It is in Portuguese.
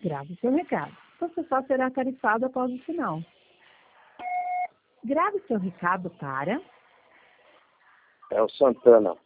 Grave seu recado. Você só será tarifado após o sinal. Grave seu recado para... É o Santana.